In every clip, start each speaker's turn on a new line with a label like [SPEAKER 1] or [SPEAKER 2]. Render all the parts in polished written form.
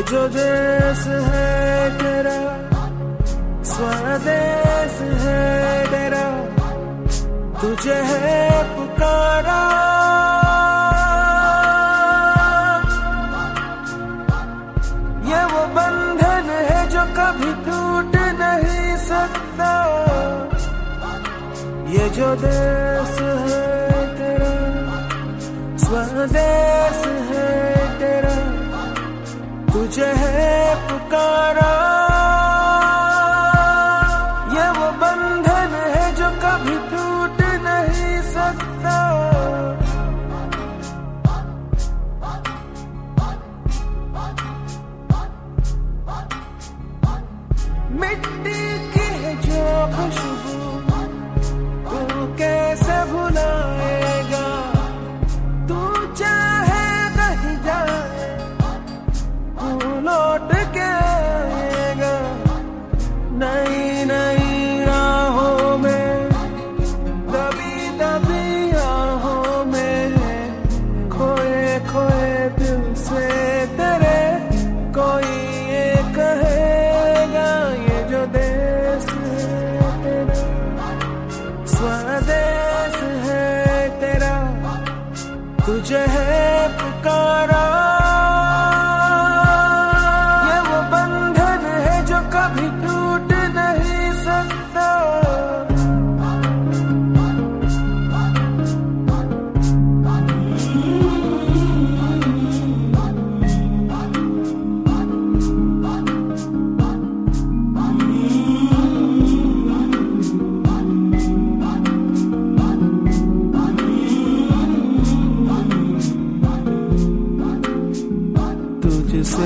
[SPEAKER 1] जो देश है तेरा, स्वदेश है तेरा, तुझे है पुकारा। ये वो बंधन है जो कभी टूट नहीं सकता। ये जो देश है तेरा, स्वदेश है तेरा, तुझे है पुकारा। ये वो बंधन है जो कभी टूट नहीं सकता। मिट्टी की है जो खुशबू तू कैसे भुलाएगा। तू चाहे कहीं जाए तू लौट के आएगा। नई नई राहों में, दबी दबी राहों में, खोए खोए दिल से तेरे कोई ये कहेगा। ये जो देश है तेरा, स्वदेश है तेरा, तुझे है पुकारा। ये वो बंधन है जो कभी टूट नहीं सकता। तुझसे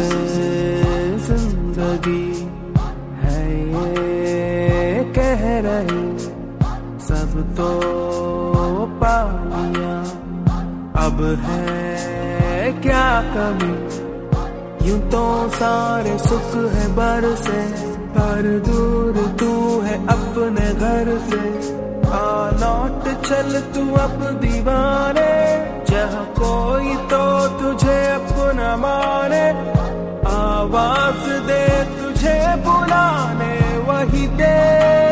[SPEAKER 1] जिंदगी है ये कह रही, सब तो पा लिया, अब है क्या कमी। यूं तो सारे सुख है बरसे, पर दूर तू है अपने घर से। आ लौट चल तू अब दीवाने, जहाँ कोई तो तुझे अपना माने। आवाज दे तुझे बुलाने वही देश।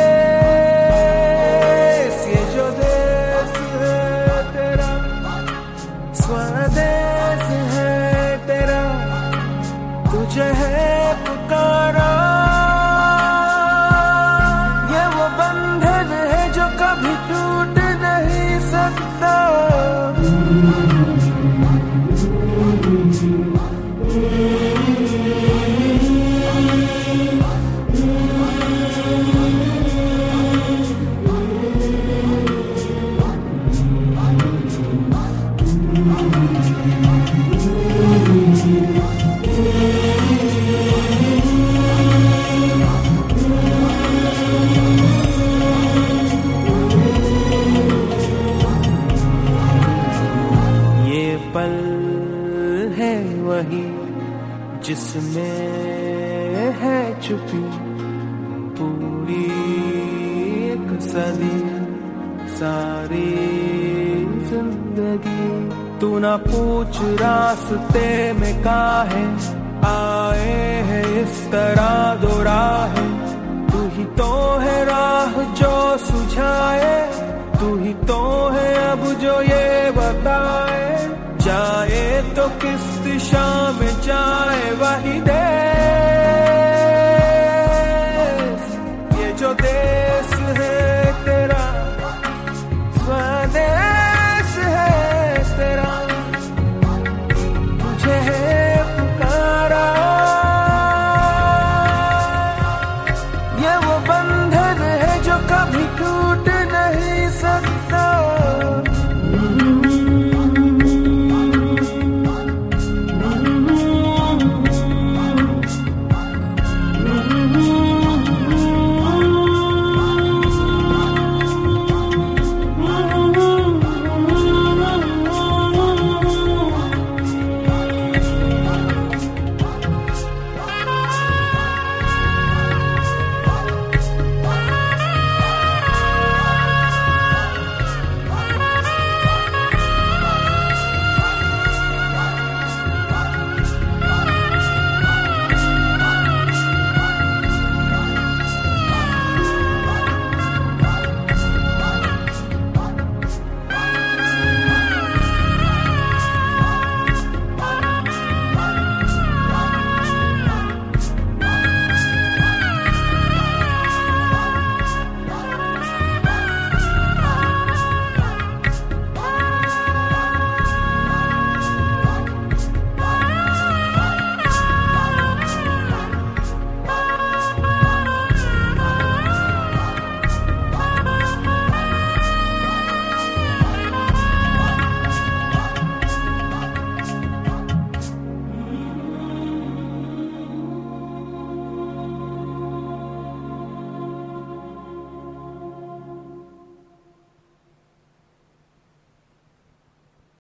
[SPEAKER 1] ये जो देश है तेरा, स्वदेश है तेरा, तुझे है पुकारा। ये वो बंधन है जो कभी टूट नहीं सकता। ये पल है वही जिसमें है छुपी पूरी एक सदी सारी जिंदगी। तू ना पूछ रास्ते में काहे आए है इस तरह दो राहें। तू ही तो है राह जो सुझाए, तू ही तो है अब जो ये बताए। जाए तो किस दिशा में जाए वही दे।